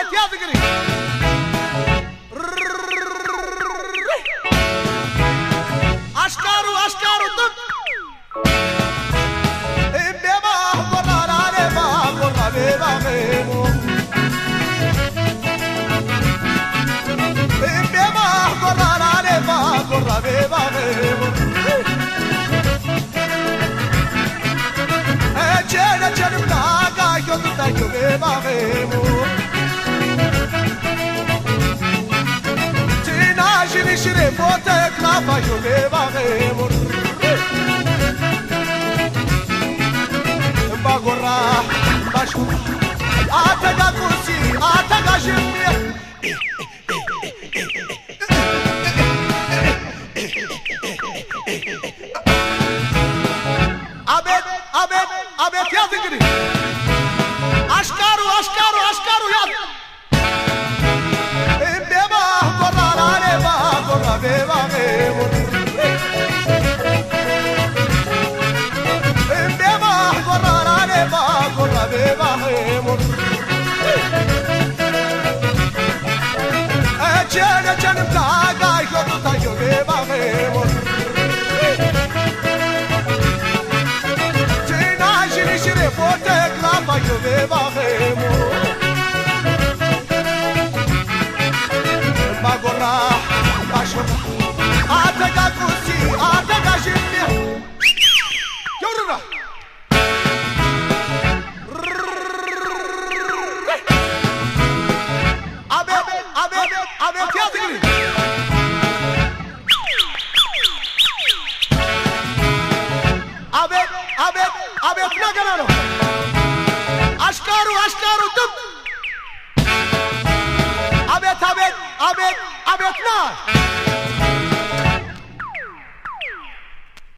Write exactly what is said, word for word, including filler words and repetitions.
አቤት ያዝ እንግዲህ አሽካሩ አሽካሩ ጥብ እምቤባ ቆራራሬባ ቆራቤባ ሜሞ እምቤባ ቆራራሬባ ቆራቤባ ሜሞ እቼነ ቼንም ታጋዮ ትታዮ ቤባ ሜሞ Shire pote klapa yo beba gemor Bagora bashu ataga kursi ataga shimye Abet abet abet yaz ingri Aşkaru aşkaru aşkaru yaz Beba gemor Beba gorarare ba gorra beba gemor Echene chenim taga yodu tayo beba gemor Tina shiri shiri pote klapa yo beba gemor Bagora Ataga kursi, ataga şimdi. Yoruna. Abi, abi, abi, tiyatro gibi. Abi, abi, abi, ne kadar o? Aşkaru, aşkaru, tıp. Abi, abi, abi, abi, ne?